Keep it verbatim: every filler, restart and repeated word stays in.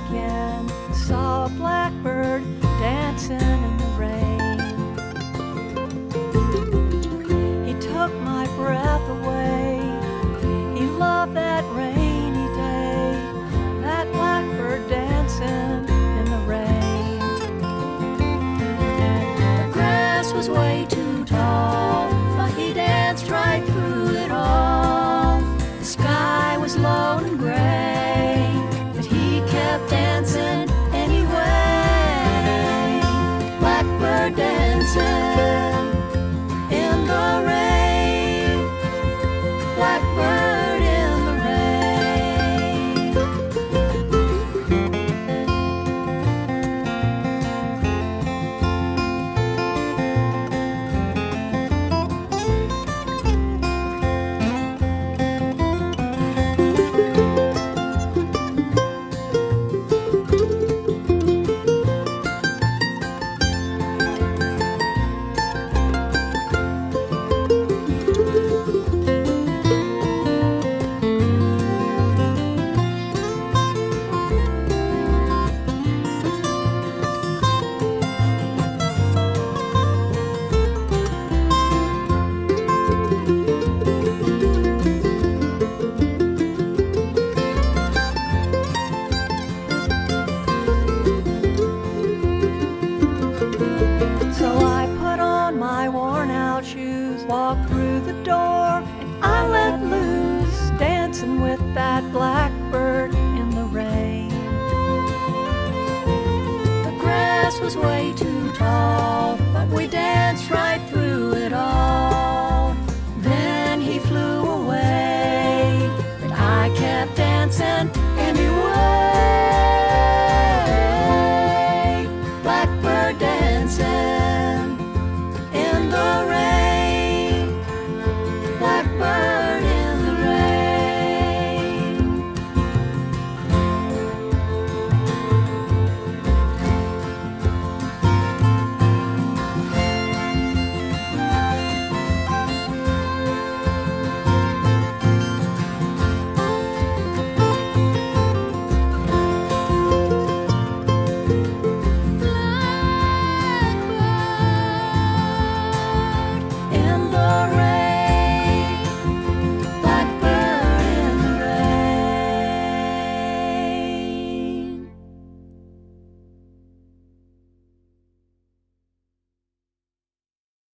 again. Saw a blackbird dancing in the rain. He took my breath away. He loved that rainy day, that blackbird dancing in the rain. The grass was way too tall, but he danced right through it all. The sky was low and gray, but he kept dancing anyway. Blackbird dancing in the rain, blackbird in the rain. So I put on my worn out shoes, walked through the door, and I let loose, dancing with that blackbird in the rain. The grass was way too tall, but we danced right through